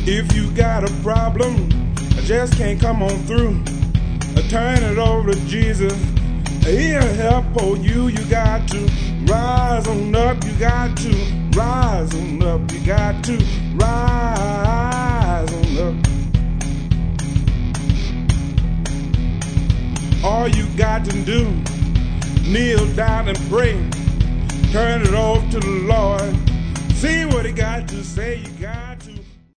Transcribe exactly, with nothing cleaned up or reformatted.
If you got a problem, I just can't come on through. I turn it over to Jesus. He'll help for you. You got to rise on up. You got to rise on up. You got to rise on up. All you got to do, kneel down and pray. Turn it over to the Lord. See what he got to say. You got